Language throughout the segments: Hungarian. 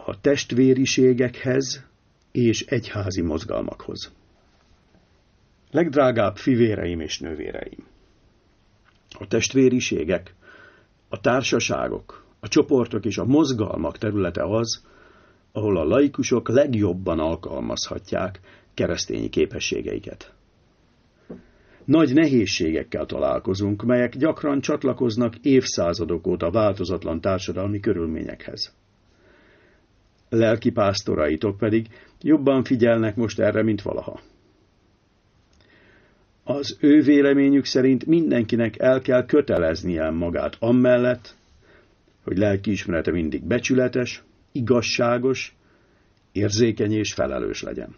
a testvériségekhez és egyházi mozgalmakhoz. Legdrágább fivéreim és nővéreim! A testvériségek, a társaságok, a csoportok és a mozgalmak területe az, ahol a laikusok legjobban alkalmazhatják keresztényi képességeiket. Nagy nehézségekkel találkozunk, melyek gyakran csatlakoznak évszázadok óta változatlan társadalmi körülményekhez. Lelkipásztoraitok pedig jobban figyelnek most erre, mint valaha. Az ő véleményük szerint mindenkinek el kell köteleznie magát amellett, hogy lelkiismerete mindig becsületes, igazságos, érzékeny és felelős legyen.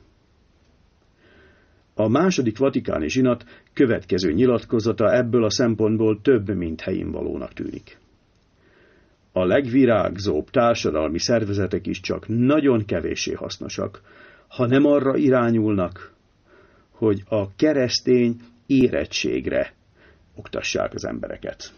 A második vatikáni zsinat következő nyilatkozata ebből a szempontból több, mint helyénvalónak tűnik. A legvirágzóbb társadalmi szervezetek is csak nagyon kevéssé hasznosak, ha nem arra irányulnak, hogy a keresztény érettségre oktassák az embereket.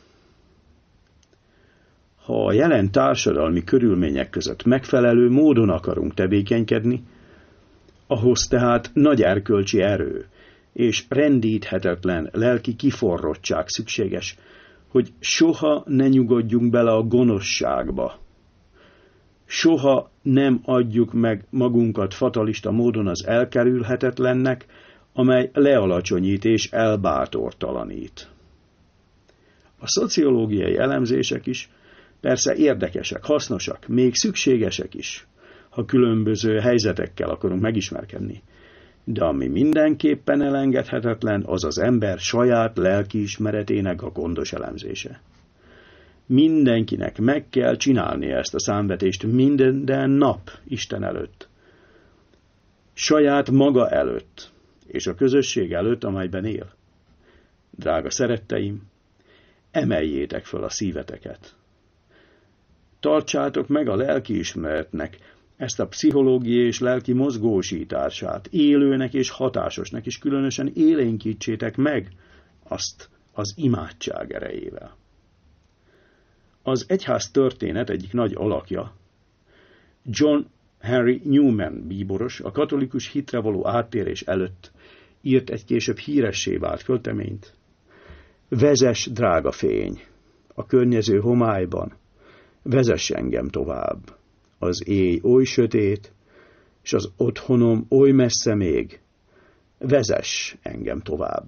Ha a jelen társadalmi körülmények között megfelelő módon akarunk tevékenykedni, ahhoz tehát nagy erkölcsi erő és rendíthetetlen lelki kiforrottság szükséges, hogy soha ne nyugodjunk bele a gonoszságba. Soha nem adjuk meg magunkat fatalista módon az elkerülhetetlennek, amely lealacsonyít és elbátortalanít. A szociológiai elemzések is persze érdekesek, hasznosak, még szükségesek is, ha különböző helyzetekkel akarunk megismerkedni. De ami mindenképpen elengedhetetlen, az az ember saját lelkiismeretének a gondos elemzése. Mindenkinek meg kell csinálnia ezt a számvetést minden nap Isten előtt. Saját maga előtt, és a közösség előtt, amelyben él. Drága szeretteim, emeljétek föl a szíveteket. Tartsátok meg a lelkiismeretnek ezt a pszichológiai és lelki mozgósítását, élőnek és hatásosnak, és különösen élénkítsétek meg azt az imádság erejével. Az egyház történet egyik nagy alakja, John Henry Newman bíboros, a katolikus hitre való áttérés előtt írt egy később híressé vált költeményt. Vezess, drága fény, a környező homályban, vezess engem tovább. Az éj oly sötét, és az otthonom oly messze még, vezess engem tovább.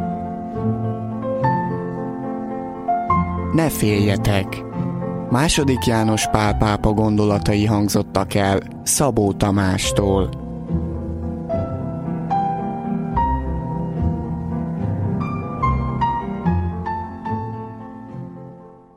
Ne féljetek! II. János Pál pápa gondolatai hangzottak el Szabó Tamástól.